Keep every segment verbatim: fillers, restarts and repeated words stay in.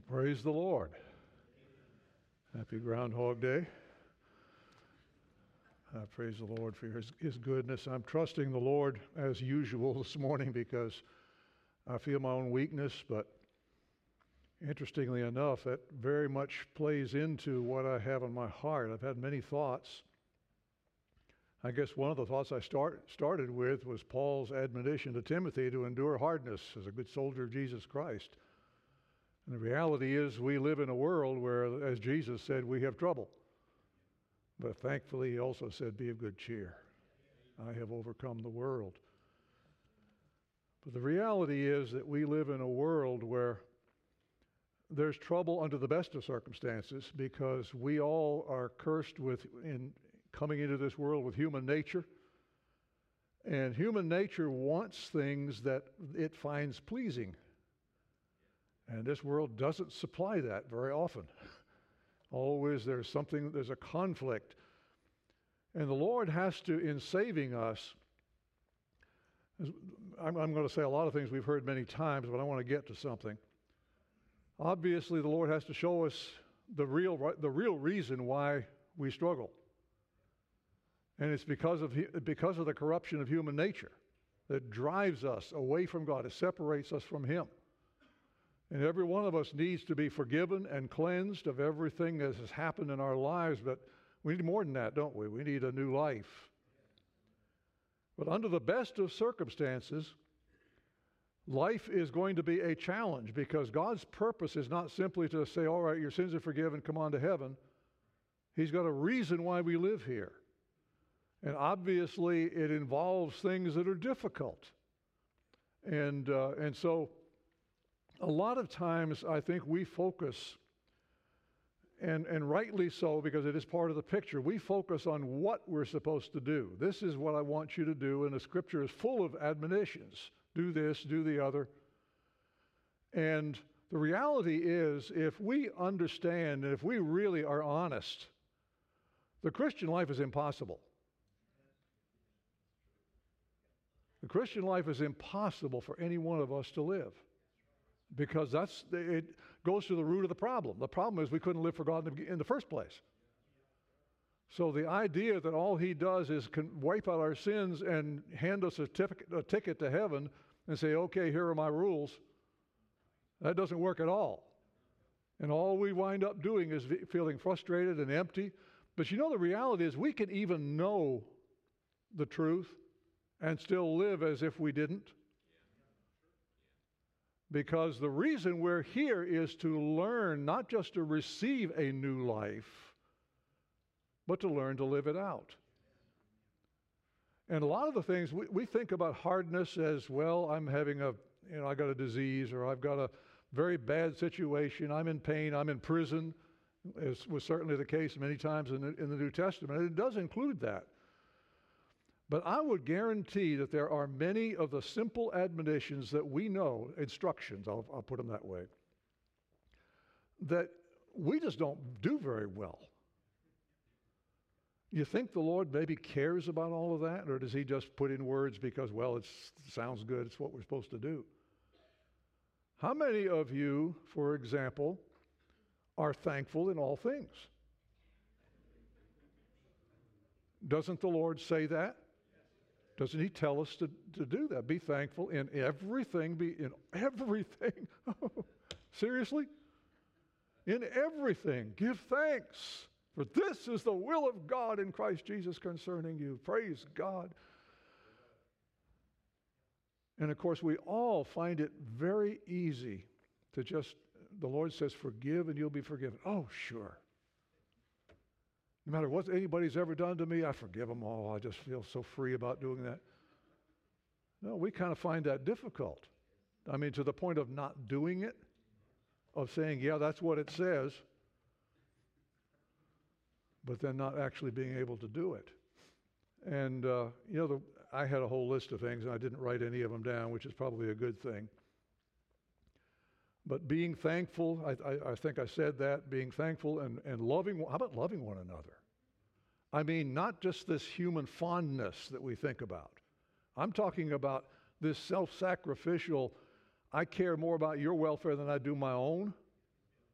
Praise the Lord. Happy Groundhog Day. I praise the Lord for his, his goodness. I'm trusting the Lord as usual this morning because I feel my own weakness, but interestingly enough, that very much plays into what I have in my heart. I've had many thoughts. I guess one of the thoughts I start, started with was Paul's admonition to Timothy to endure hardness as a good soldier of Jesus Christ. And the reality is we live in a world where, as Jesus said, we have trouble. But thankfully, he also said, be of good cheer. I have overcome the world. But the reality is that we live in a world where there's trouble under the best of circumstances because we all are cursed with in coming into this world with human nature. And human nature wants things that it finds pleasing. And this world doesn't supply that very often. Always there's something, there's a conflict. And the Lord has to, in saving us, I'm, I'm going to say a lot of things we've heard many times, but I want to get to something. Obviously, the Lord has to show us the real, the real reason why we struggle. And it's because of, because of the corruption of human nature that drives us away from God. It separates us from Him. And every one of us needs to be forgiven and cleansed of everything that has happened in our lives, but we need more than that, don't we? We need a new life. But under the best of circumstances, life is going to be a challenge because God's purpose is not simply to say, all right, your sins are forgiven, come on to heaven. He's got a reason why we live here. And obviously it involves things that are difficult. And, uh, and so a lot of times I think we focus, and, and rightly so because it is part of the picture, we focus on what we're supposed to do. This is what I want you to do, and the scripture is full of admonitions. Do this, do the other. And the reality is, if we understand and if we really are honest, the Christian life is impossible. The Christian life is impossible for any one of us to live. Because that's it goes to the root of the problem. The problem is we couldn't live for God in the, in the first place. So the idea that all He does is can wipe out our sins and hand us a, tif- a ticket to heaven and say, okay, here are my rules, that doesn't work at all. And all we wind up doing is v- feeling frustrated and empty. But you know, the reality is we can even know the truth and still live as if we didn't. Because the reason we're here is to learn, not just to receive a new life, but to learn to live it out. And a lot of the things, we, we think about hardness as, well, I'm having a, you know, I got a disease, or I've got a very bad situation, I'm in pain, I'm in prison, as was certainly the case many times in the, in the New Testament. And it does include that. But I would guarantee that there are many of the simple admonitions that we know, instructions, I'll, I'll put them that way, that we just don't do very well. You think the Lord maybe cares about all of that, or does He just put in words because, well, it sounds good, it's what we're supposed to do? How many of you, for example, are thankful in all things? Doesn't the Lord say that? Doesn't He tell us to, to do that? Be thankful in everything. Be in everything. Seriously? In everything. Give thanks. For this is the will of God in Christ Jesus concerning you. Praise God. And of course, we all find it very easy to just, the Lord says, forgive and you'll be forgiven. Oh, sure. No matter what anybody's ever done to me, I forgive them all. I just feel so free about doing that. No, we kind of find that difficult. I mean, to the point of not doing it, of saying, yeah, that's what it says, but then not actually being able to do it. And, uh, you know, the, I had a whole list of things, and I didn't write any of them down, which is probably a good thing. But being thankful, I, I, I think I said that, being thankful and, and loving, how about loving one another? I mean, not just this human fondness that we think about. I'm talking about this self-sacrificial, I care more about your welfare than I do my own.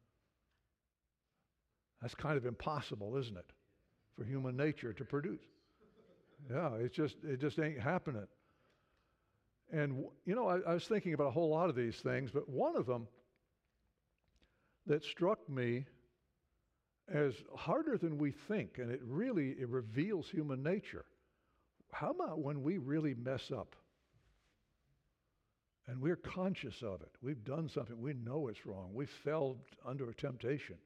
That's kind of impossible, isn't it, for human nature to produce? Yeah, it's just, it just ain't happening. And, you know, I, I was thinking about a whole lot of these things, but one of them that struck me as harder than we think, and it really it reveals human nature. How about when we really mess up? And we're conscious of it. We've done something. We know it's wrong. We fell under a temptation.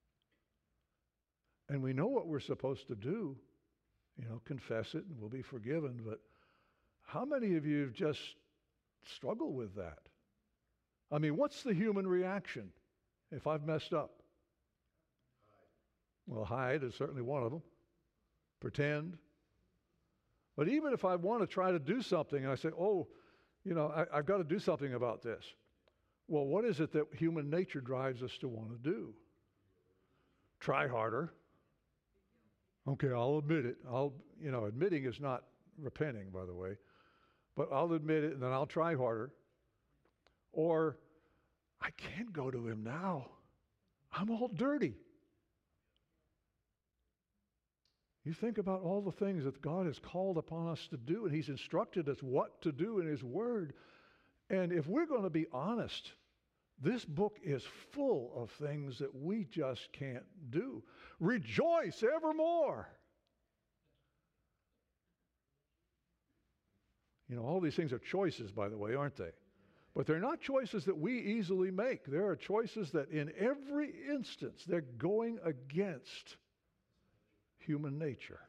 And we know what we're supposed to do. You know, confess it and we'll be forgiven. But how many of you just struggle with that? I mean, what's the human reaction if I've messed up? Well, hide is certainly one of them. Pretend. But even if I want to try to do something and I say, oh, you know, I, I've got to do something about this. Well, what is it that human nature drives us to want to do? Try harder. Okay, I'll admit it. I'll, you know, admitting is not repenting, by the way. But I'll admit it and then I'll try harder. Or, I can't go to him now. I'm all dirty. You think about all the things that God has called upon us to do, and he's instructed us what to do in his word. And if we're going to be honest, this book is full of things that we just can't do. Rejoice evermore. You know, all these things are choices, by the way, aren't they? But they're not choices that we easily make. There are choices that in every instance, they're going against human nature.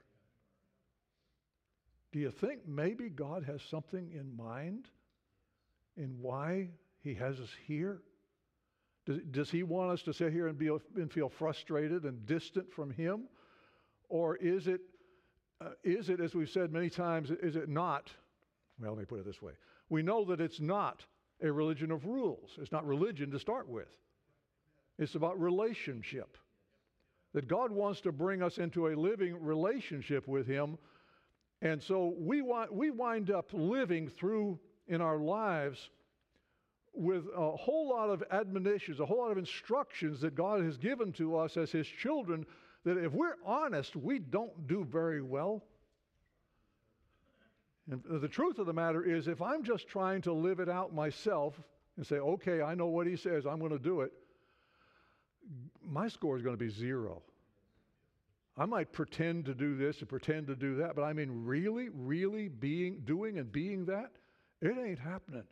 Do you think maybe God has something in mind in why he has us here? Does, does he want us to sit here and, be, and feel frustrated and distant from him? Or is it, uh, is it, as we've said many times, is it not, well, let me put it this way. We know that it's not a religion of rules. It's not religion to start with. It's about relationship. That God wants to bring us into a living relationship with him. And so we, want, we wind up living through in our lives with a whole lot of admonitions, a whole lot of instructions that God has given to us as his children that if we're honest, we don't do very well. And the truth of the matter is, if I'm just trying to live it out myself and say, okay, I know what he says, I'm going to do it, my score is going to be zero. I might pretend to do this and pretend to do that, but I mean really, really being, doing and being that, it ain't happening.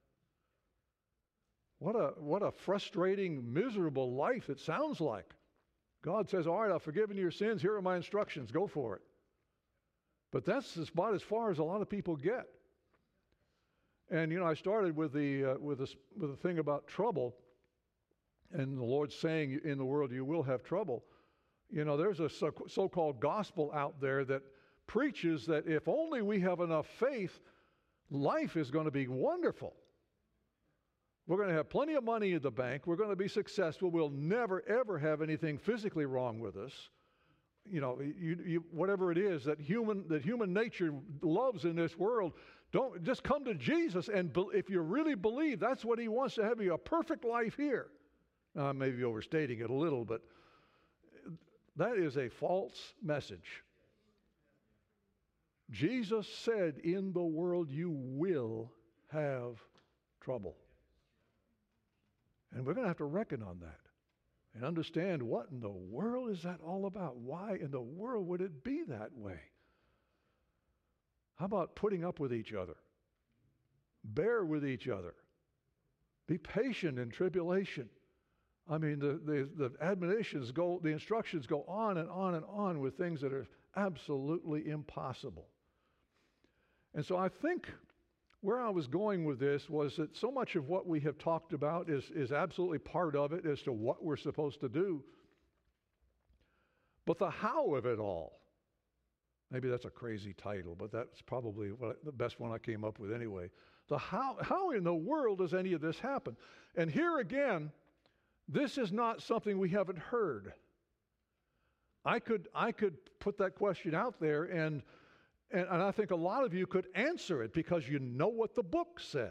What a, what a frustrating, miserable life it sounds like. God says, all right, I've forgiven your sins. Here are my instructions. Go for it. But that's about as far as a lot of people get. And, you know, I started with the, uh, with the, with the thing about trouble. And the Lord saying, in the world you will have trouble. You know, there's a so- so-called gospel out there that preaches that if only we have enough faith, life is going to be wonderful. We're going to have plenty of money in the bank. We're going to be successful. We'll never, ever have anything physically wrong with us. You know, you, you, whatever it is that human, that human nature loves in this world, don't just come to Jesus. And be, if you really believe that's what he wants to have you, a perfect life here. Uh, maybe overstating it a little, but that is a false message. Jesus said, in the world you will have trouble. And we're going to have to reckon on that and understand what in the world is that all about? Why in the world would it be that way? How about putting up with each other? Bear with each other. Be patient in tribulation. I mean, the, the, the admonitions go, the instructions go on and on and on with things that are absolutely impossible. And so I think where I was going with this was that so much of what we have talked about is, is absolutely part of it as to what we're supposed to do. But the how of it all, maybe that's a crazy title, but that's probably what, the best one I came up with anyway. The how, how in the world does any of this happen? And here again, this is not something we haven't heard. I could, I could put that question out there, and, and, and I think a lot of you could answer it because you know what the book says.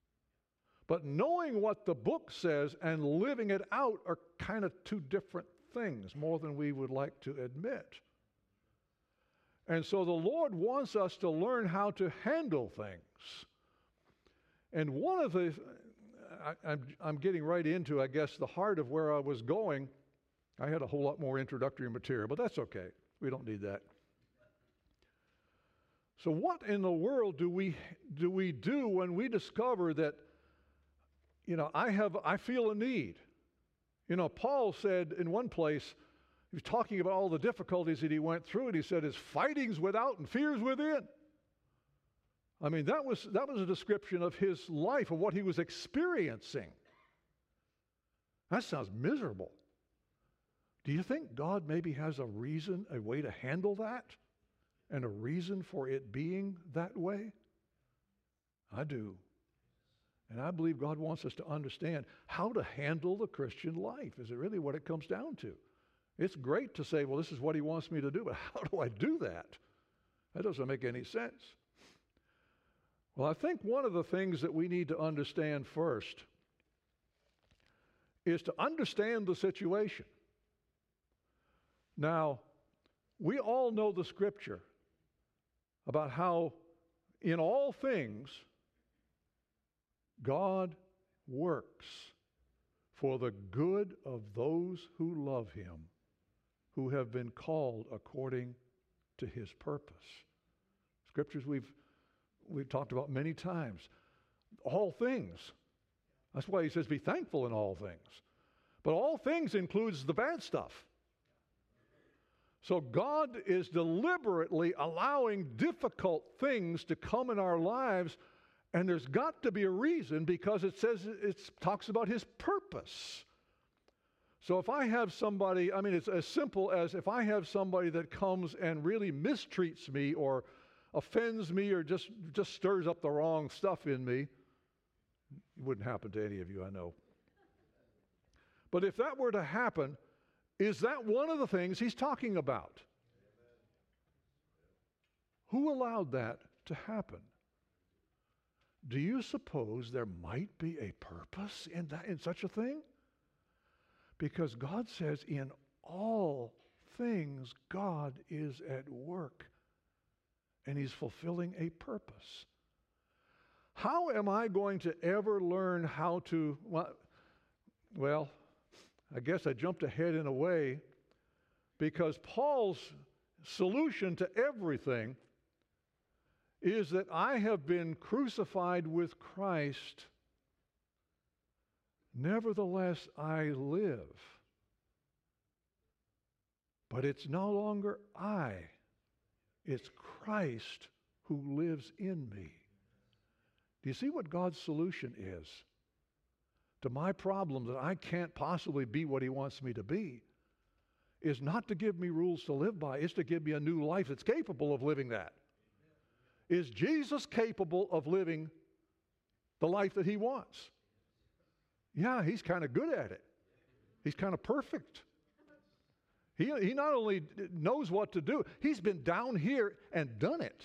But knowing what the book says and living it out are kind of two different things, more than we would like to admit. And so the Lord wants us to learn how to handle things. And one of the, I, I'm, I'm getting right into, I guess, the heart of where I was going. I had a whole lot more introductory material, but that's okay. We don't need that. So what in the world do we do we do when we discover that, you know, I have I feel a need? You know, Paul said in one place, he was talking about all the difficulties that he went through, and he said his fighting's without and fear's within. I mean, that was that was a description of his life, of what he was experiencing. That sounds miserable. Do you think God maybe has a reason, a way to handle that? And a reason for it being that way? I do. And I believe God wants us to understand how to handle the Christian life. Is it really what it comes down to? It's great to say, well, this is what he wants me to do, but how do I do that? That doesn't make any sense. Well, I think one of the things that we need to understand first is to understand the situation. Now, we all know the scripture about how in all things God works for the good of those who love him, who have been called according to his purpose. Scriptures we've we've talked about many times. All things. That's why he says be thankful in all things. But all things includes the bad stuff. So God is deliberately allowing difficult things to come in our lives, and there's got to be a reason, because it says it talks about his purpose. So if I have somebody, I mean, it's as simple as if I have somebody that comes and really mistreats me or offends me or just, just stirs up the wrong stuff in me. It wouldn't happen to any of you, I know. But if that were to happen, is that one of the things he's talking about? Who allowed that to happen? Do you suppose there might be a purpose in that, in such a thing? Because God says in all things God is at work, and he's fulfilling a purpose. How am I going to ever learn how to, well, well I guess I jumped ahead in a way, because Paul's solution to everything is that I have been crucified with Christ. Nevertheless, I live. But it's no longer I. It's Christ who lives in me. Do you see what God's solution is to my problem that I can't possibly be what he wants me to be? Is not to give me rules to live by. It's to give me a new life that's capable of living that. Is Jesus capable of living the life that he wants? Yeah, he's kind of good at it. He's kind of perfect. He, he not only knows what to do, he's been down here and done it.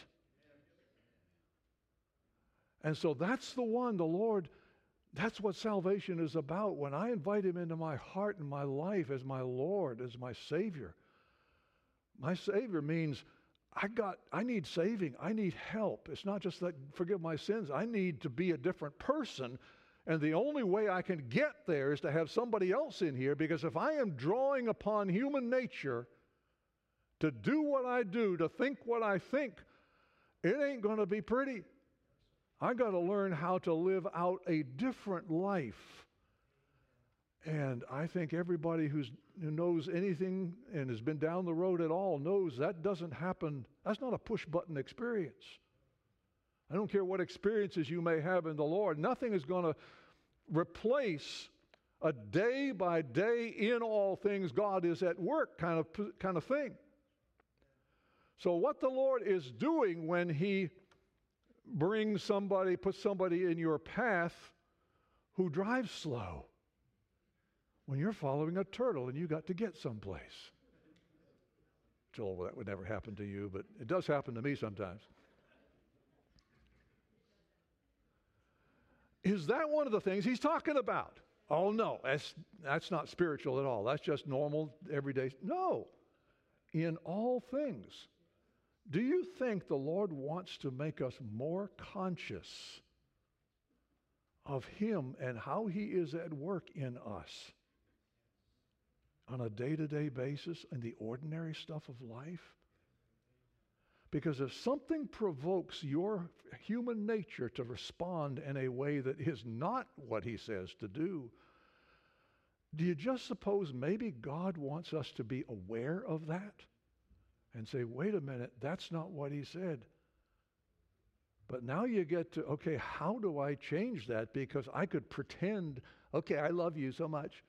And so that's the one, the Lord, that's what salvation is about. When I invite him into my heart and my life as my Lord, as my Savior, my Savior means I got, I need saving. I need help. It's not just that forgive my sins. I need to be a different person. And the only way I can get there is to have somebody else in here, because if I am drawing upon human nature to do what I do, to think what I think, it ain't going to be pretty. I got to learn how to live out a different life. And I think everybody who's, who knows anything and has been down the road at all knows that doesn't happen. That's not a push-button experience. I don't care what experiences you may have in the Lord. Nothing is going to replace a day by day in all things God is at work kind of, kind of thing. So what the Lord is doing when he brings somebody, puts somebody in your path who drives slow, when you're following a turtle and you got to get someplace. Joel, that would never happen to you, but it does happen to me sometimes. Is that one of the things he's talking about? Oh, no, that's, that's not spiritual at all. That's just normal, everyday. No, in all things. Do you think the Lord wants to make us more conscious of Him and how He is at work in us on a day-to-day basis in the ordinary stuff of life? Because if something provokes your human nature to respond in a way that is not what He says to do, do you just suppose maybe God wants us to be aware of that and say, wait a minute, that's not what He said? But now you get to, okay, how do I change that? Because I could pretend, okay, I love you so much.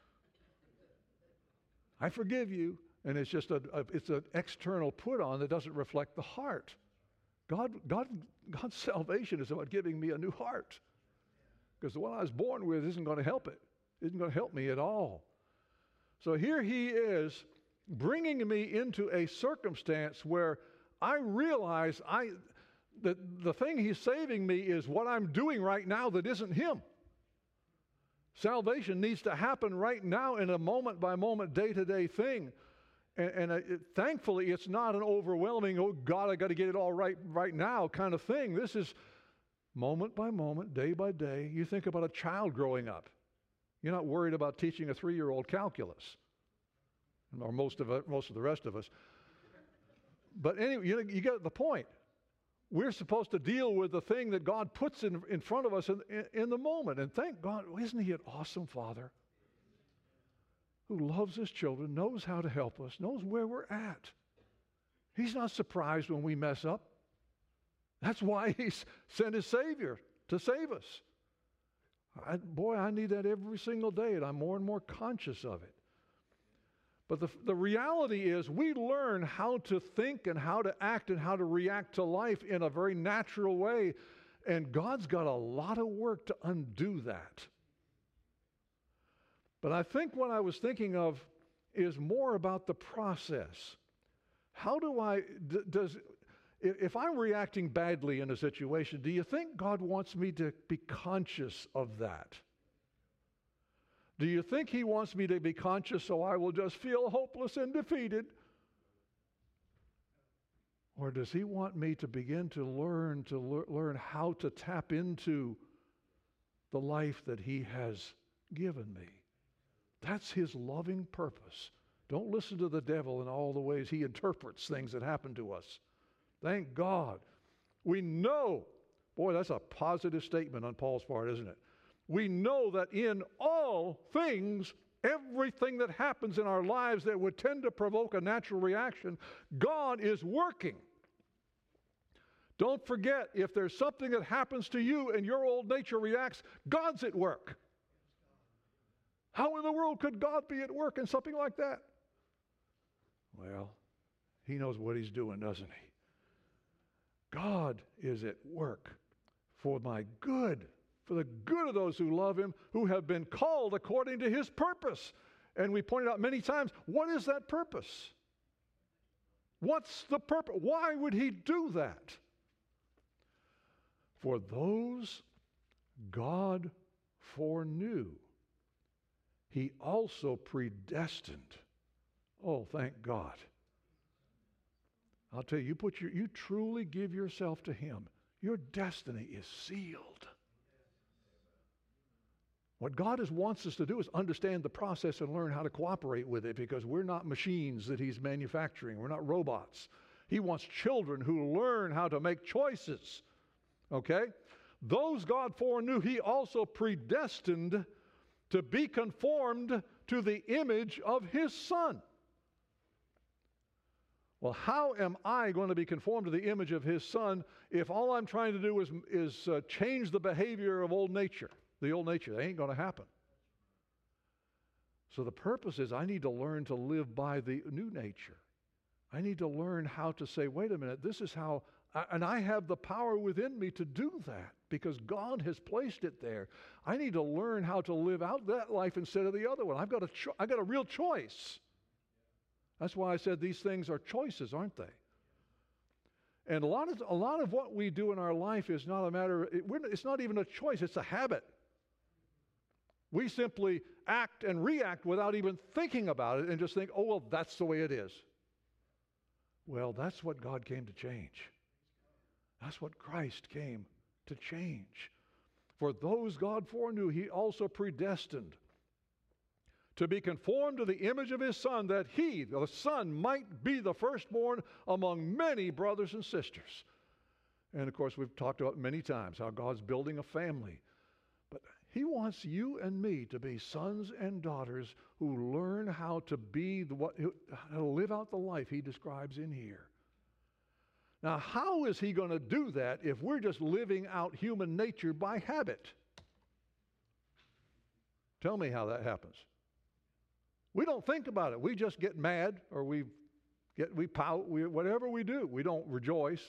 I forgive you. And it's just a, a it's an external put on that doesn't reflect the heart. God, God, God's salvation is about giving me a new heart. Because the one I was born with isn't going to help it. Isn't going to help me at all. So here He is bringing me into a circumstance where I realize I that the thing He's saving me is what I'm doing right now that isn't Him. Salvation needs to happen right now in a moment-by-moment, day-to-day thing. And, and it, thankfully, it's not an overwhelming, oh, God, I got to get it all right right now kind of thing. This is moment by moment, day by day. You think about a child growing up. You're not worried about teaching a three-year-old calculus, or most of it, most of the rest of us. But anyway, you, you get the point. We're supposed to deal with the thing that God puts in, in front of us in, in, in the moment. And thank God, isn't He an awesome Father who loves His children, knows how to help us, knows where we're at? He's not surprised when we mess up. That's why He sent His Savior to save us. I, boy, I need that every single day, and I'm more and more conscious of it. But the, the reality is we learn how to think and how to act and how to react to life in a very natural way, and God's got a lot of work to undo that. But I think what I was thinking of is more about the process. How do I, d- does, if I'm reacting badly in a situation, do you think God wants me to be conscious of that? Do you think He wants me to be conscious so I will just feel hopeless and defeated? Or does He want me to begin to learn to le- learn how to tap into the life that He has given me? That's His loving purpose. Don't listen to the devil in all the ways he interprets things that happen to us. Thank God. We know, boy, that's a positive statement on Paul's part, isn't it? We know that in all things, everything that happens in our lives that would tend to provoke a natural reaction, God is working. Don't forget, if there's something that happens to you and your old nature reacts, God's at work. How in the world could God be at work in something like that? Well, He knows what He's doing, doesn't He? God is at work for my good, for the good of those who love Him, who have been called according to His purpose. And we pointed out many times, what is that purpose? What's the purpose? Why would He do that? For those God foreknew, He also predestined. Oh, thank God. I'll tell you, you put your, you truly give yourself to Him, your destiny is sealed. What God is, wants us to do is understand the process and learn how to cooperate with it, because we're not machines that He's manufacturing. We're not robots. He wants children who learn how to make choices. Okay? Those God foreknew, He also predestined to be conformed to the image of His Son. Well, how am I going to be conformed to the image of His Son if all I'm trying to do is, is uh, change the behavior of old nature, the old nature? That ain't going to happen. So the purpose is I need to learn to live by the new nature. I need to learn how to say, wait a minute, this is how, I, and I have the power within me to do that because God has placed it there. I need to learn how to live out that life instead of the other one. I've got a, cho- I've got a real choice. That's why I said these things are choices, aren't they? And a lot of a lot of what we do in our life is not a matter. It, we're, it's not even a choice. It's a habit. We simply act and react without even thinking about it and just think, oh, well, that's the way it is. Well, that's what God came to change. That's what Christ came to change. For those God foreknew, he also predestined to be conformed to the image of his Son, that he, the Son, might be the firstborn among many brothers and sisters. And of course, we've talked about many times how God's building a family. But he wants you and me to be sons and daughters who learn how to be the, what, how to live out the life he describes in here. Now, how is he going to do that if we're just living out human nature by habit? Tell me how that happens. We don't think about it. We just get mad, or we get we pout, we, whatever we do. We don't rejoice.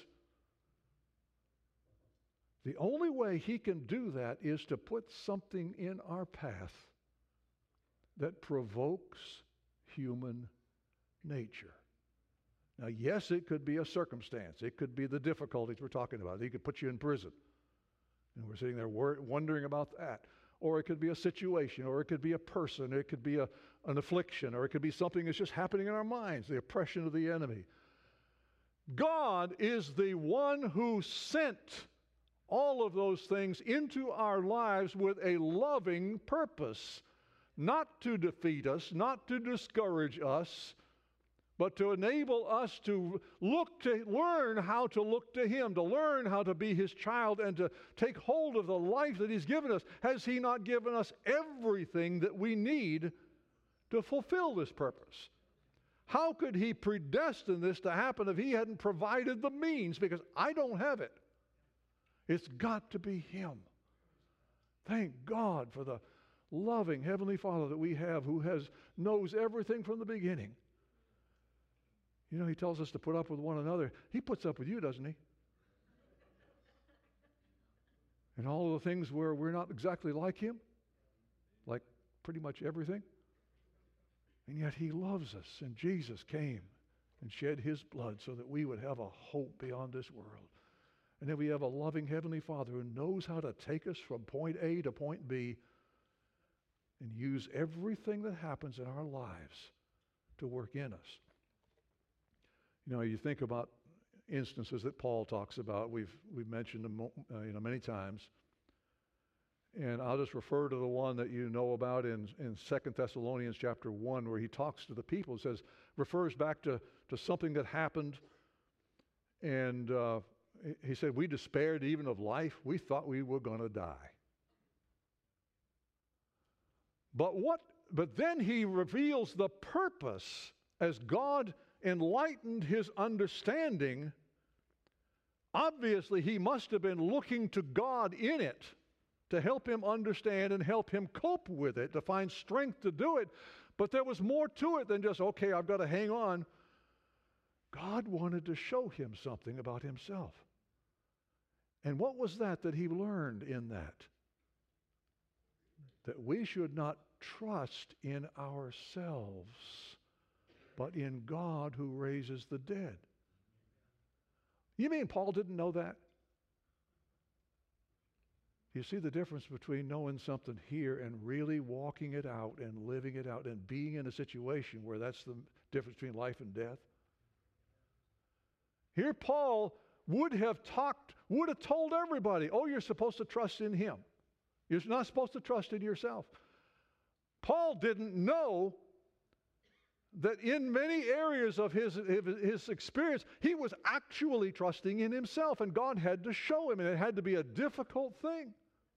The only way he can do that is to put something in our path that provokes human nature. Now, yes, it could be a circumstance. It could be the difficulties we're talking about. He could put you in prison, and we're sitting there wondering about that. Or it could be a situation, or it could be a person, it could be a, an affliction, or it could be something that's just happening in our minds, the oppression of the enemy. God is the one who sent all of those things into our lives with a loving purpose, not to defeat us, not to discourage us, but to enable us to look to learn how to look to him, to learn how to be his child, and to take hold of the life that he's given us. Has he not given us everything that we need to fulfill this purpose? How could he predestine this to happen if he hadn't provided the means? Because I don't have it. It's got to be him. Thank God for the loving Heavenly Father that we have, who has knows everything from the beginning. You know, he tells us to put up with one another. He puts up with you, doesn't he? And all of the things where we're not exactly like him, like pretty much everything. And yet he loves us, and Jesus came and shed his blood so that we would have a hope beyond this world. And then we have a loving Heavenly Father who knows how to take us from point A to point B and use everything that happens in our lives to work in us. You know, you think about instances that Paul talks about. We've we've mentioned them, uh, you know, many times. And I'll just refer to the one that you know about in, in Second Thessalonians chapter one, where he talks to the people. It says, refers back to, to something that happened. And uh, he said, we despaired even of life. We thought we were going to die. But what? But then he reveals the purpose as God enlightened his understanding. Obviously, he must have been looking to God in it to help him understand and help him cope with it, to find strength to do it. But there was more to it than just, okay, I've got to hang on. God wanted to show him something about himself. And what was that that he learned in that? That we should not trust in ourselves, but in God who raises the dead. You mean Paul didn't know that? You see the difference between knowing something here and really walking it out and living it out and being in a situation where that's the difference between life and death? Here Paul would have talked, would have told everybody, oh, you're supposed to trust in him. You're not supposed to trust in yourself. Paul didn't know that in many areas of his, his experience, he was actually trusting in himself, and God had to show him, and it had to be a difficult thing.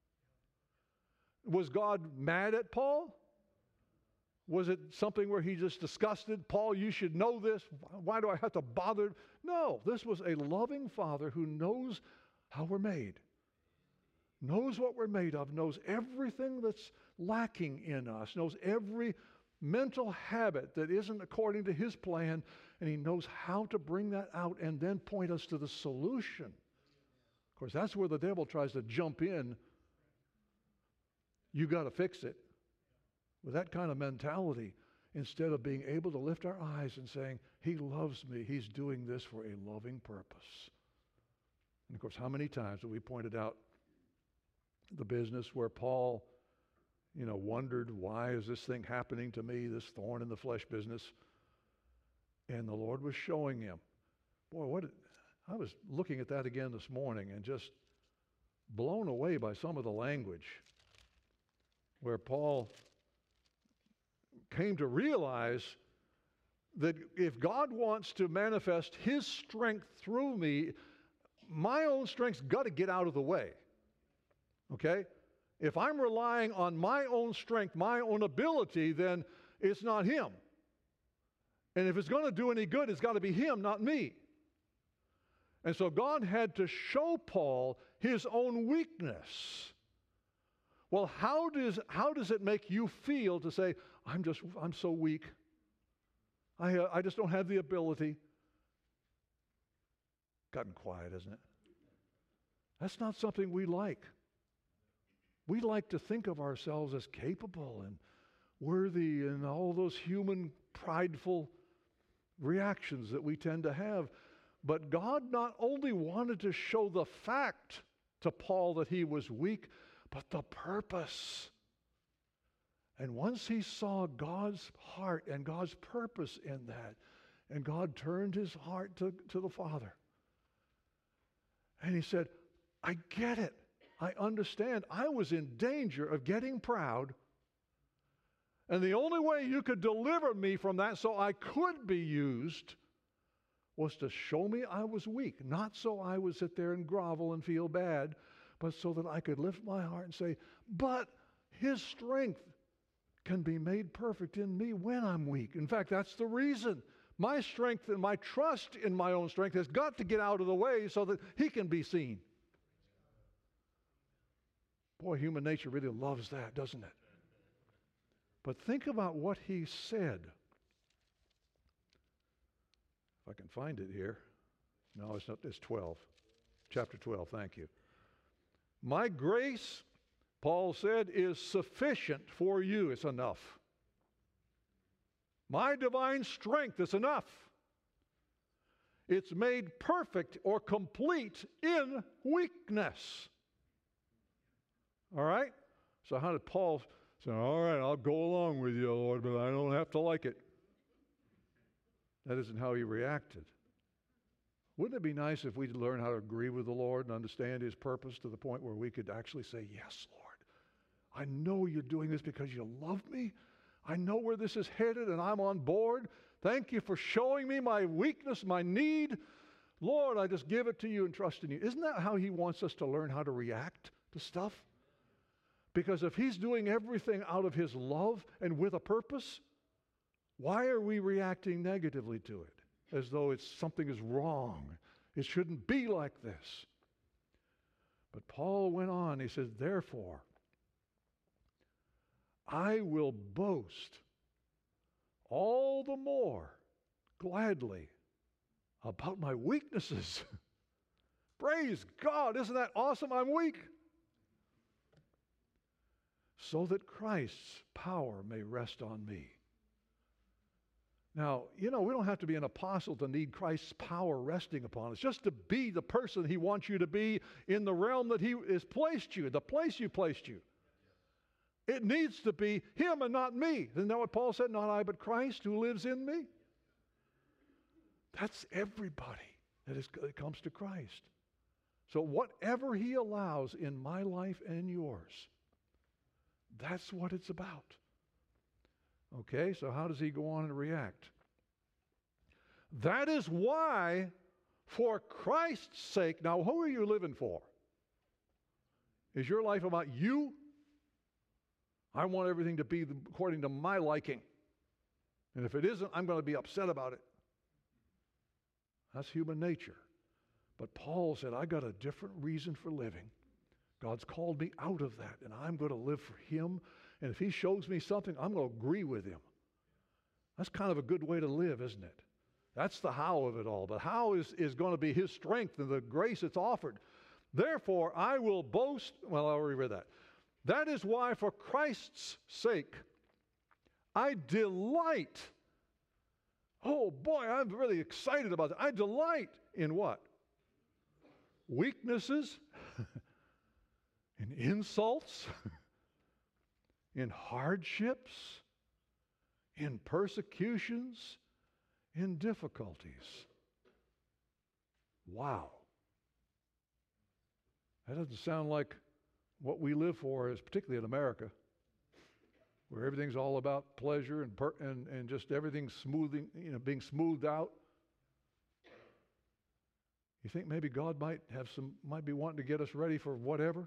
Was God mad at Paul? Was it something where he just disgusted? Paul, you should know this. Why do I have to bother? No, this was a loving Father who knows how we're made, knows what we're made of, knows everything that's lacking in us, knows every mental habit that isn't according to his plan, and he knows how to bring that out and then point us to the solution. Of course, that's where the devil tries to jump in. You got to fix it. With that kind of mentality, instead of being able to lift our eyes and saying, he loves me, he's doing this for a loving purpose. And of course, how many times have we pointed out the business where Paul you know, wondered, why is this thing happening to me, this thorn in the flesh business? And the Lord was showing him. Boy, what, I was looking at that again this morning and just blown away by some of the language where Paul came to realize that if God wants to manifest his strength through me, my own strength's got to get out of the way. Okay? If I'm relying on my own strength, my own ability, then it's not him. And if it's going to do any good, it's got to be him, not me. And so God had to show Paul his own weakness. Well, how does how does it make you feel to say, I'm just I'm so weak. I uh, I just don't have the ability. Gotten quiet, isn't it? That's not something we like. We like to think of ourselves as capable and worthy and all those human prideful reactions that we tend to have. But God not only wanted to show the fact to Paul that he was weak, but the purpose. And once he saw God's heart and God's purpose in that, and God turned his heart to, to the Father, and he said, I get it. I understand. I was in danger of getting proud, and the only way you could deliver me from that so I could be used was to show me I was weak, not so I would sit there and grovel and feel bad, but so that I could lift my heart and say, but his strength can be made perfect in me when I'm weak. In fact, that's the reason. My strength and my trust in my own strength has got to get out of the way so that he can be seen. Boy, human nature really loves that, doesn't it? But think about what he said. If I can find it here. No, it's not. It's twelve. Chapter twelve, thank you. My grace, Paul said, is sufficient for you. It's enough. My divine strength is enough. It's made perfect or complete in weakness. All right? So how did Paul say, all right, I'll go along with you, Lord, but I don't have to like it? That isn't how he reacted. Wouldn't it be nice if we could learn how to agree with the Lord and understand his purpose to the point where we could actually say, yes, Lord, I know you're doing this because you love me. I know where this is headed and I'm on board. Thank you for showing me my weakness, my need. Lord, I just give it to you and trust in you. Isn't that how he wants us to learn how to react to stuff? Because if he's doing everything out of his love and with a purpose, why are we reacting negatively to it? As though it's something is wrong. It shouldn't be like this. But Paul went on. He says, therefore, I will boast all the more gladly about my weaknesses. Praise God. Isn't that awesome? I'm weak. So that Christ's power may rest on me. Now, you know, we don't have to be an apostle to need Christ's power resting upon us. Just to be the person he wants you to be in the realm that he has placed you, the place you placed you. It needs to be him and not me. Isn't that what Paul said? Not I, but Christ who lives in me. That's everybody that, is, that comes to Christ. So whatever he allows in my life and yours, that's what it's about. Okay, so how does he go on and react? That is why, for Christ's sake, now who are you living for? Is your life about you? I want everything to be according to my liking. And if it isn't, I'm going to be upset about it. That's human nature. But Paul said, I got a different reason for living. God's called me out of that, and I'm going to live for him. And if he shows me something, I'm going to agree with him. That's kind of a good way to live, isn't it? That's the how of it all. But how is, is going to be his strength and the grace it's offered. Therefore, I will boast. Well, I already read that. That is why, for Christ's sake, I delight. Oh, boy, I'm really excited about that. I delight in what? Weaknesses, in insults, in hardships, in persecutions, in difficulties. Wow. That doesn't sound like what we live for, is particularly in America, where everything's all about pleasure and per- and, and just everything smoothing, you know, being smoothed out. You think maybe God might have some, might be wanting to get us ready for whatever?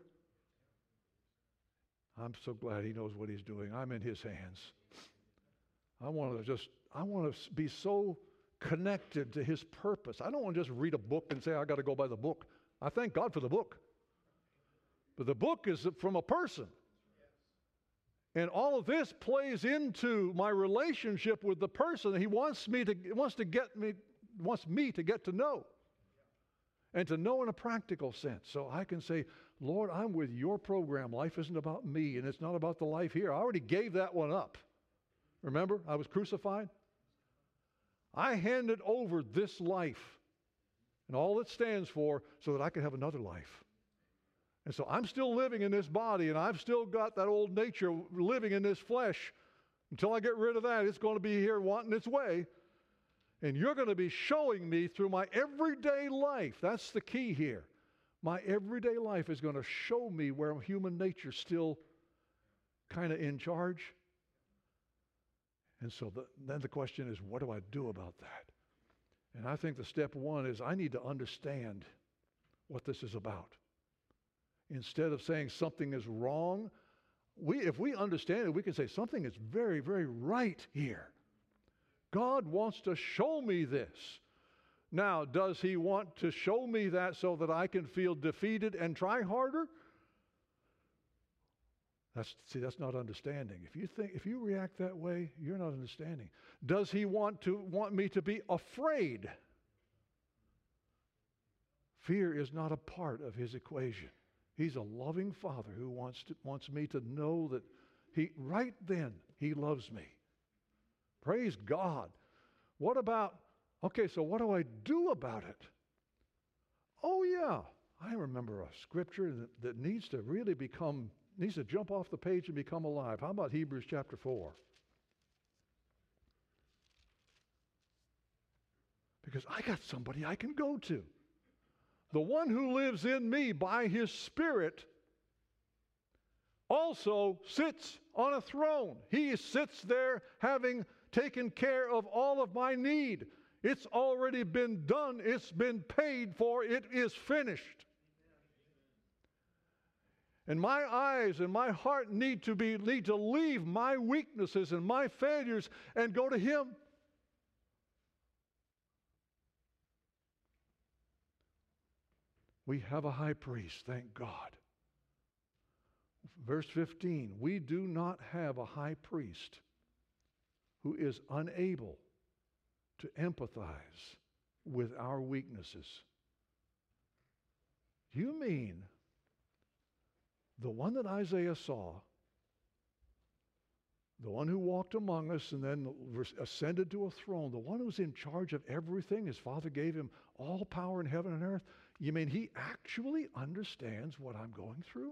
I'm so glad He knows what He's doing. I'm in His hands. I want to just, I want to be so connected to His purpose. I don't want to just read a book and say, I got to go by the book. I thank God for the book. But the book is from a person. And all of this plays into my relationship with the person that He wants me to, wants to get me, wants me to get to know. And to know in a practical sense. So I can say, Lord, I'm with your program. Life isn't about me, and it's not about the life here. I already gave that one up. Remember, I was crucified. I handed over this life and all it stands for so that I could have another life. And so I'm still living in this body, and I've still got that old nature living in this flesh. Until I get rid of that, it's going to be here wanting its way. And you're going to be showing me through my everyday life. That's the key here. My everyday life is going to show me where human nature's still kind of in charge. And so the, then the question is, what do I do about that? And I think the step one is I need to understand what this is about. Instead of saying something is wrong, we, if we understand it, we can say something is very, very right here. God wants to show me this. Now, does He want to show me that so that I can feel defeated and try harder? That's, see, that's not understanding. If you think, if you react that way, you're not understanding. Does He want to want me to be afraid? Fear is not a part of His equation. He's a loving Father who wants to, wants me to know that He, right then, He loves me. Praise God. What about, okay, so what do I do about it? Oh, yeah, I remember a scripture that, that needs to really become, needs to jump off the page and become alive. How about Hebrews chapter four? Because I got somebody I can go to. The one who lives in me by His Spirit also sits on a throne. He sits there having taken care of all of my need. It's already been done. It's been paid for. It is finished. And my eyes and my heart need to be need to leave my weaknesses and my failures and go to Him. We have a high priest, thank God. Verse fifteen, we do not have a high priest who is unable to empathize with our weaknesses. You mean the one that Isaiah saw, the one who walked among us and then ascended to a throne, the one who's in charge of everything, His Father gave Him all power in heaven and earth, you mean He actually understands what I'm going through?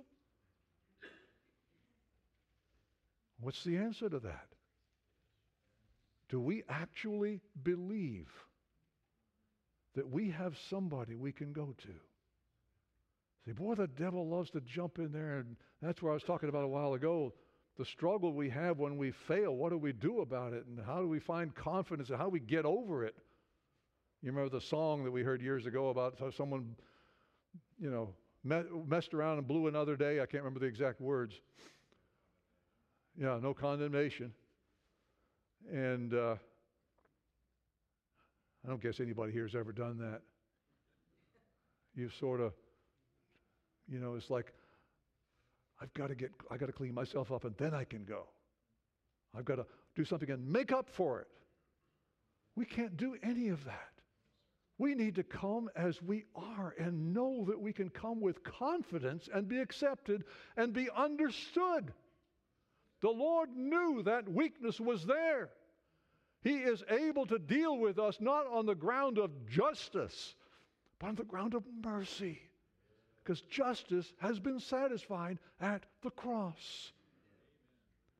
What's the answer to that? Do we actually believe that we have somebody we can go to? See, boy, the devil loves to jump in there, and that's where I was talking about a while ago, the struggle we have when we fail. What do we do about it, and how do we find confidence, and how do we get over it? You remember the song that we heard years ago about how someone, you know, messed around and blew another day? I can't remember the exact words. Yeah, no condemnation. And uh, I don't guess anybody here has ever done that. You sort of, you know, it's like, I've got to get, I got to clean myself up and then I can go. I've got to do something and make up for it. We can't do any of that. We need to come as we are and know that we can come with confidence and be accepted and be understood. The Lord knew that weakness was there. He is able to deal with us not on the ground of justice, but on the ground of mercy. Because justice has been satisfied at the cross.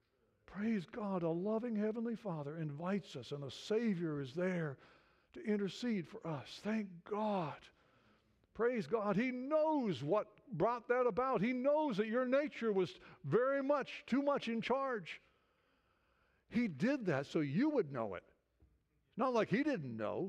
Praise God, a loving Heavenly Father invites us, and a Savior is there to intercede for us. Thank God. Praise God. He knows what brought that about. He knows that your nature was very much, too much in charge. He did that so you would know it. Not like He didn't know.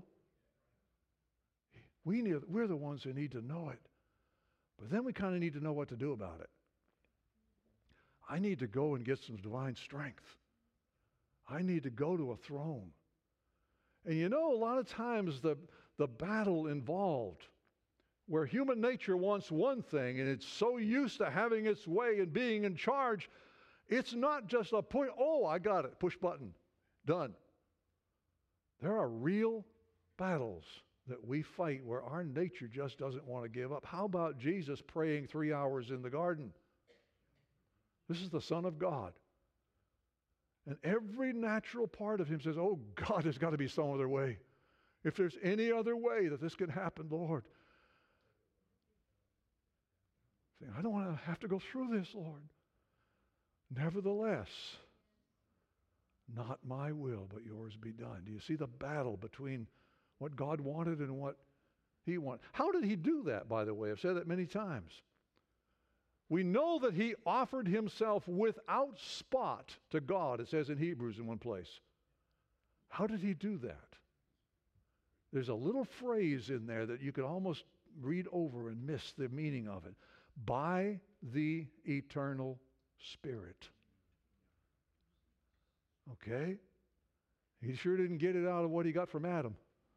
We need, we're the ones who need to know it. But then we kind of need to know what to do about it. I need to go and get some divine strength. I need to go to a throne. And you know, a lot of times the, the battle involved, where human nature wants one thing and it's so used to having its way and being in charge, it's not just a push, oh, I got it, push button, done. There are real battles that we fight where our nature just doesn't want to give up. How about Jesus praying three hours in the garden? This is the Son of God. And every natural part of him says, oh, God, there's got to be some other way. If there's any other way that this can happen, Lord. Saying, I don't want to have to go through this, Lord. Nevertheless, not my will, but yours be done. Do you see the battle between what God wanted and what He wanted? How did He do that, by the way? I've said that many times. We know that He offered Himself without spot to God, it says in Hebrews in one place. How did He do that? There's a little phrase in there that you could almost read over and miss the meaning of it. By the eternal Spirit. Okay? He sure didn't get it out of what He got from Adam.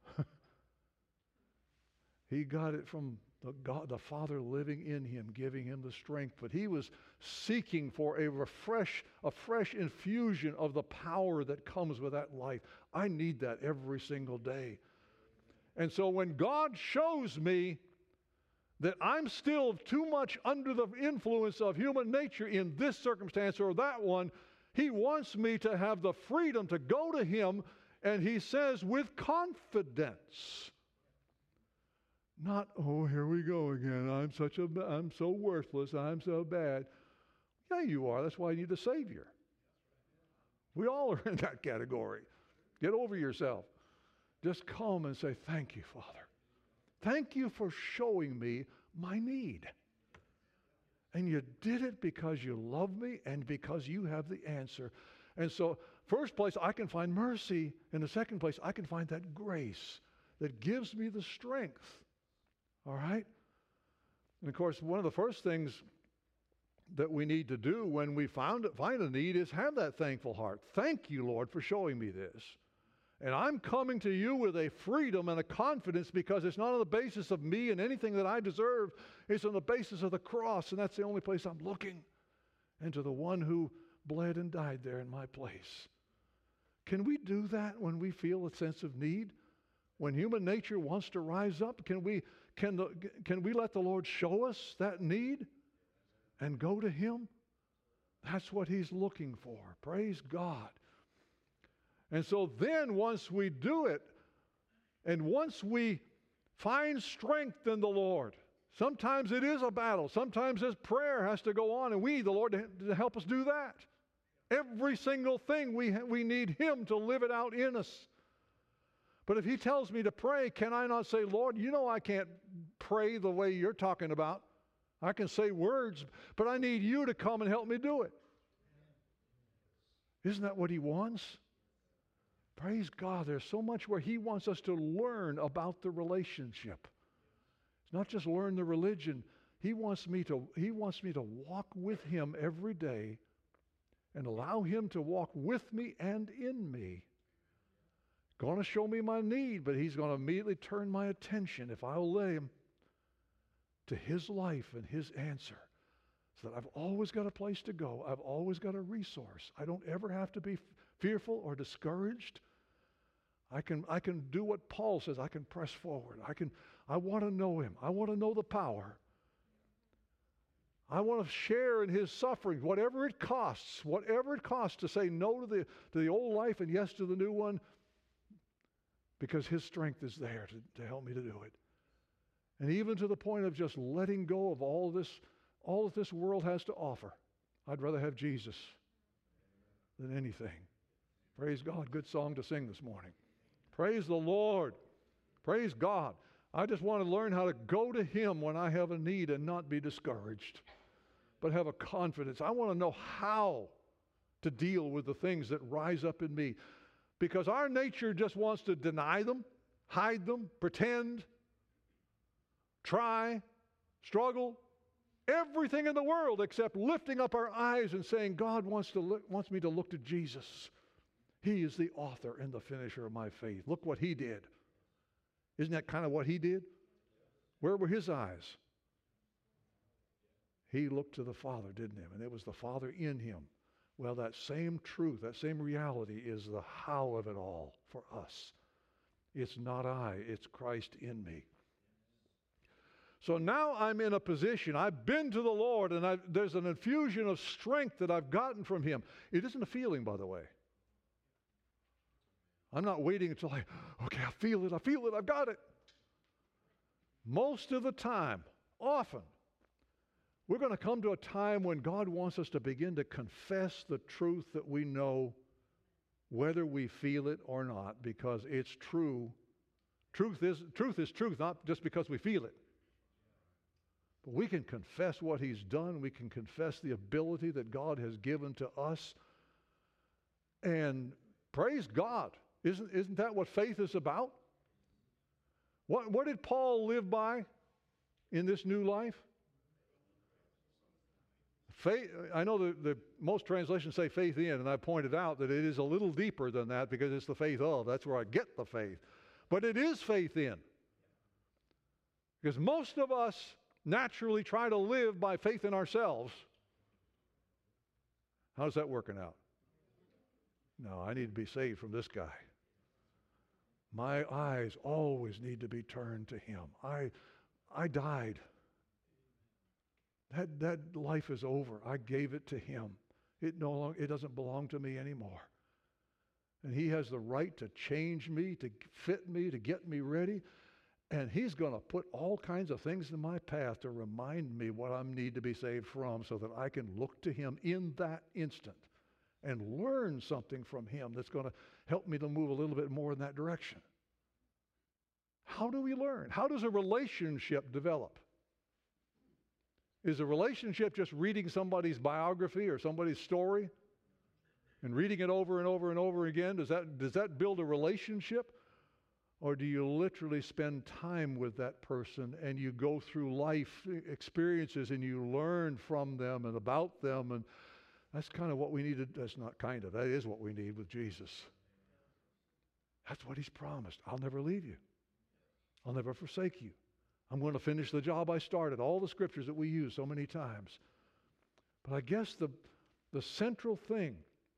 He got it from the God, the Father living in Him, giving Him the strength. But He was seeking for a refresh, a fresh infusion of the power that comes with that life. I need that every single day. And so when God shows me that I'm still too much under the influence of human nature in this circumstance or that one, He wants me to have the freedom to go to Him, and He says with confidence, not, oh, here we go again. I'm such a, I'm so worthless. I'm so bad. Yeah, you are. That's why you need a Savior. We all are in that category. Get over yourself. Just come and say, thank you, Father. Thank you for showing me my need. And you did it because you love me and because you have the answer. And so, first place, I can find mercy. In the second place, I can find that grace that gives me the strength. All right? And of course, one of the first things that we need to do when we found, find a need is have that thankful heart. Thank you, Lord, for showing me this. And I'm coming to you with a freedom and a confidence because it's not on the basis of me and anything that I deserve. It's on the basis of the cross, and that's the only place I'm looking. And to the one who bled and died there in my place. Can we do that when we feel a sense of need? When human nature wants to rise up, can we, can the, can we let the Lord show us that need and go to Him? That's what He's looking for. Praise God. And so then once we do it, and once we find strength in the Lord, sometimes it is a battle. Sometimes this prayer has to go on, and we need the Lord to, to help us do that. Every single thing, we, we need Him to live it out in us. But if He tells me to pray, can I not say, Lord, you know I can't pray the way you're talking about. I can say words, but I need you to come and help me do it. Isn't that what He wants? Praise God, there's so much where He wants us to learn about the relationship. It's not just learn the religion. He wants me to, He wants me to walk with Him every day and allow Him to walk with me and in me. Going to show me my need, but He's going to immediately turn my attention, if I'll let Him, to His life and His answer. So that I've always got a place to go. I've always got a resource. I don't ever have to be fearful or discouraged. I can, I can do what Paul says. I can press forward. I can, I want to know Him. I want to know the power. I want to share in His suffering, whatever it costs, whatever it costs to say no to the, to the old life and yes to the new one, because His strength is there to, to help me to do it. And even to the point of just letting go of all this, all that this world has to offer. I'd rather have Jesus. than anything. Praise God. Good song to sing this morning. Praise the Lord. Praise God. I just want to learn how to go to Him when I have a need and not be discouraged, but have a confidence. I want to know how to deal with the things that rise up in me, because our nature just wants to deny them, hide them, pretend, try, struggle, everything in the world except lifting up our eyes and saying, God wants to look, wants me to look to Jesus. He is the author and the finisher of my faith. Look what He did. Isn't that kind of what He did? Where were His eyes? He looked to the Father, didn't He? And it was the Father in Him. Well, that same truth, that same reality is the how of it all for us. It's not I, it's Christ in me. So now I'm in a position, I've been to the Lord, and I've, there's an infusion of strength that I've gotten from Him. It isn't a feeling, by the way. I'm not waiting until I, okay, I feel it, I feel it, I've got it. Most of the time, often, we're going to come to a time when God wants us to begin to confess the truth that we know, whether we feel it or not, because it's true. Truth is, truth is truth, not just because we feel it. But we can confess what He's done. We can confess the ability that God has given to us. And praise God. Isn't, isn't that what faith is about? What, what did Paul live by in this new life? Faith, I know the, the most translations say faith in, and I pointed out that it is a little deeper than that because it's the faith of. That's where I get the faith. But it is faith in. Because most of us naturally try to live by faith in ourselves. How's that working out? No, I need to be saved from this guy. My eyes always need to be turned to Him. I, I died. That, that life is over. I gave it to Him. It no longer, it doesn't belong to me anymore. And He has the right to change me, to fit me, to get me ready. And He's going to put all kinds of things in my path to remind me what I need to be saved from, so that I can look to Him in that instant and learn something from Him that's going to help me to move a little bit more in that direction. How do we learn? How does a relationship develop? Is a relationship just reading somebody's biography or somebody's story and reading it over and over and over again? Does that, does that build a relationship? Or do you literally spend time with that person and you go through life experiences and you learn from them and about them? And that's kind of what we needed. That's not kind of. That is what we need with Jesus. That's what He's promised. I'll never leave you. I'll never forsake you. I'm going to finish the job I started. All the scriptures that we use so many times. But I guess the, the central thing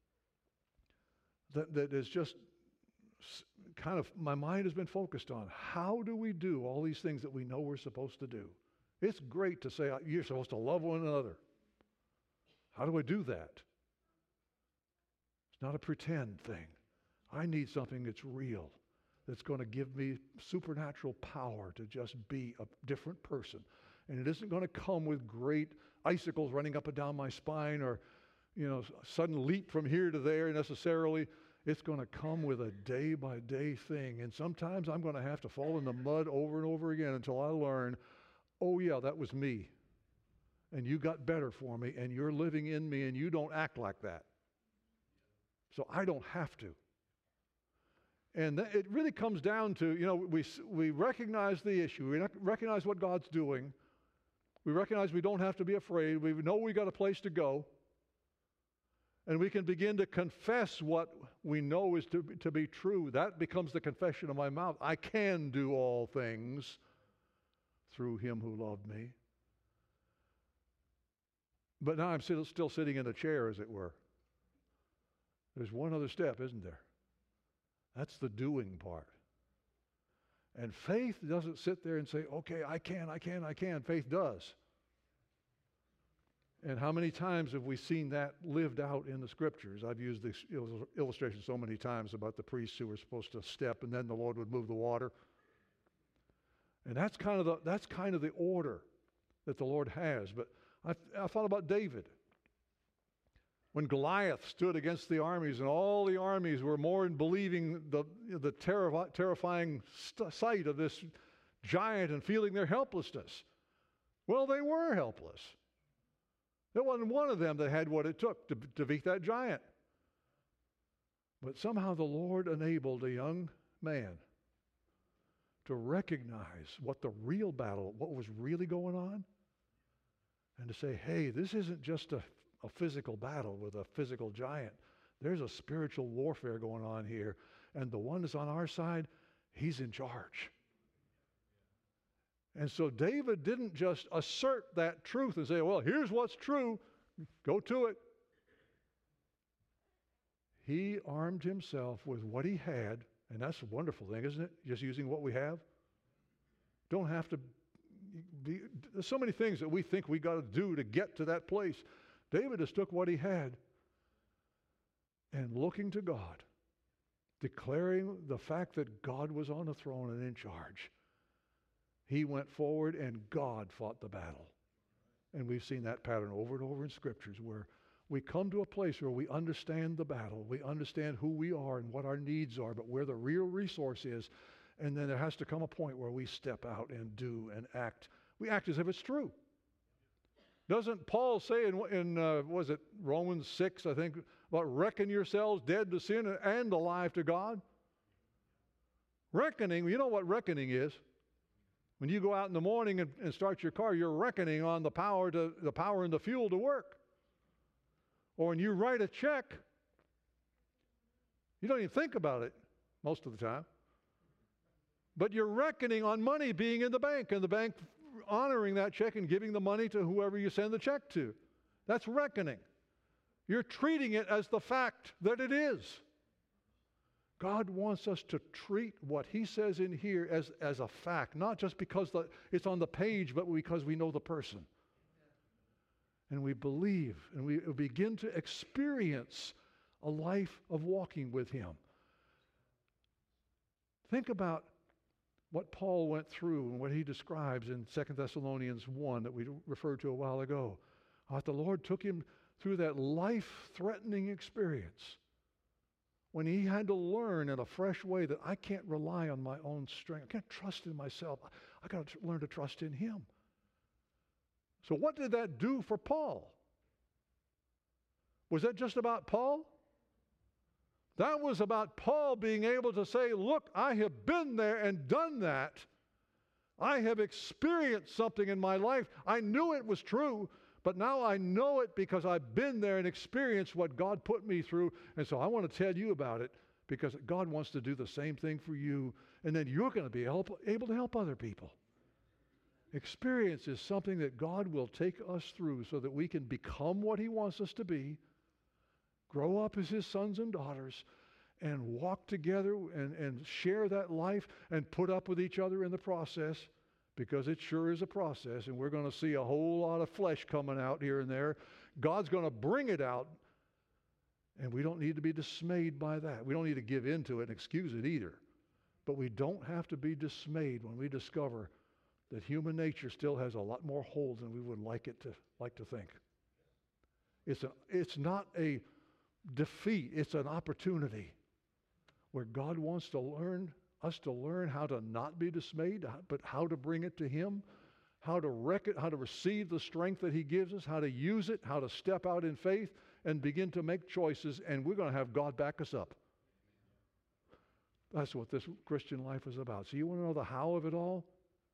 that, that is just kind of my mind has been focused on, how do we do all these things that we know we're supposed to do? It's great to say you're supposed to love one another. How do I do that? It's not a pretend thing. I need something that's real, that's going to give me supernatural power to just be a different person. And it isn't going to come with great icicles running up and down my spine, or, you know, sudden leap from here to there necessarily. It's going to come with a day-by-day thing. And sometimes I'm going to have to fall in the mud over and over again until I learn, oh yeah, that was me. And you got better for me, and you're living in me, and you don't act like that. So I don't have to. And th- it really comes down to, you know, we, we recognize the issue. We recognize what God's doing. We recognize we don't have to be afraid. We know we got a place to go. And we can begin to confess what we know is to, to be true. That becomes the confession of my mouth. I can do all things through Him who loved me. But now I'm still, still sitting in a chair, as it were. There's one other step, isn't there? That's the doing part. And faith doesn't sit there and say, okay, I can, I can, I can. Faith does. And how many times have we seen that lived out in the Scriptures? I've used this illustration so many times about the priests who were supposed to step and then the Lord would move the water. And that's kind of the, that's kind of the order that the Lord has. But I, I thought about David. When Goliath stood against the armies, and all the armies were more in believing the, the terri- terrifying st- sight of this giant and feeling their helplessness. Well, they were helpless. There wasn't one of them that had what it took to, to beat that giant. But somehow the Lord enabled a young man to recognize what the real battle, what was really going on, and to say, hey, this isn't just a, a physical battle with a physical giant. There's a spiritual warfare going on here, and the one that's on our side, he's in charge. And so David didn't just assert that truth and say, well, here's what's true, go to it. He armed himself with what he had, and that's a wonderful thing, isn't it? Just using what we have. Don't have to be, there's so many things that we think we got to do to get to that place. David just took what he had and looking to God, declaring the fact that God was on the throne and in charge. He went forward and God fought the battle. And we've seen that pattern over and over in scriptures where we come to a place where we understand the battle. We understand who we are and what our needs are, but where the real resource is. And then there has to come a point where we step out and do and act. We act as if it's true. Doesn't Paul say in, in uh, was it Romans six, I think, about reckon yourselves dead to sin and alive to God? Reckoning, you know what reckoning is? When you go out in the morning and, and start your car, you're reckoning on the power to the power and the fuel to work. Or when you write a check, you don't even think about it most of the time. But you're reckoning on money being in the bank and the bank honoring that check and giving the money to whoever you send the check to. That's reckoning. You're treating it as the fact that it is. God wants us to treat what he says in here as, as a fact, not just because the, it's on the page, but because we know the person. And we believe, and we begin to experience a life of walking with him. Think about what Paul went through and what he describes in Second Thessalonians one that we referred to a while ago. How the Lord took him through that life-threatening experience when he had to learn in a fresh way that I can't rely on my own strength. I can't trust in myself. I got to learn to trust in him. So what did that do for Paul? Was that just about Paul? That was about Paul being able to say, look, I have been there and done that. I have experienced something in my life. I knew it was true, but now I know it because I've been there and experienced what God put me through. And so I want to tell you about it because God wants to do the same thing for you. And then you're going to be help, able to help other people. Experience is something that God will take us through so that we can become what he wants us to be, grow up as his sons and daughters, and walk together and, and share that life and put up with each other in the process, because it sure is a process, and we're going to see a whole lot of flesh coming out here and there. God's going to bring it out, and we don't need to be dismayed by that. We don't need to give in to it and excuse it either. But we don't have to be dismayed when we discover that human nature still has a lot more holes than we would like it to like to think. It's a, it's not a defeat, it's an opportunity where God wants to learn us to learn how to not be dismayed, but how to bring it to him, how to rec- how to receive the strength that he gives us, how to use it, how to step out in faith and begin to make choices, and we're going to have God back us up. That's what this Christian life is about. So you want to know the how of it all?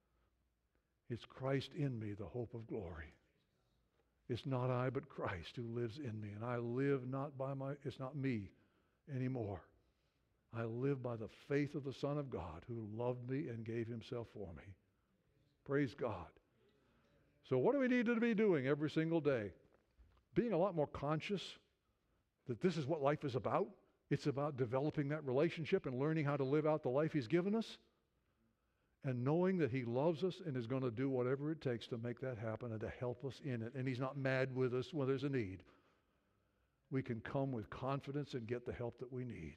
It's Christ in me, the hope of glory. It's not I, but Christ who lives in me. And I live not by my, it's not me anymore. I live by the faith of the Son of God who loved me and gave himself for me. Praise God. So what do we need to be doing every single day? Being a lot more conscious that this is what life is about. It's about developing that relationship and learning how to live out the life he's given us. And knowing that he loves us and is going to do whatever it takes to make that happen and to help us in it. And he's not mad with us when there's a need. We can come with confidence and get the help that we need.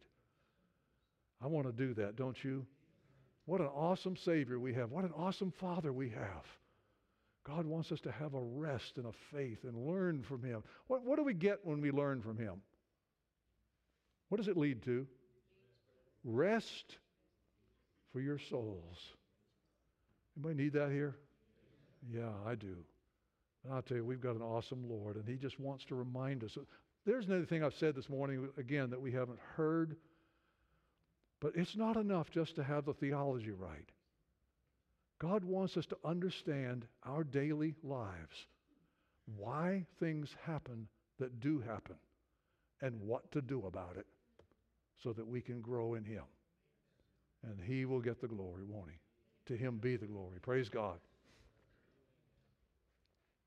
I want to do that, don't you? What an awesome Savior we have. What an awesome Father we have. God wants us to have a rest and a faith and learn from Him. What, what do we get when we learn from Him? What does it lead to? Rest for your souls. Anybody need that here? Yeah, I do. And I'll tell you, we've got an awesome Lord, and He just wants to remind us. There's another thing I've said this morning, again, that we haven't heard. But it's not enough just to have the theology right. God wants us to understand our daily lives, why things happen that do happen, and what to do about it so that we can grow in Him. And He will get the glory, won't He? To Him be the glory. Praise God.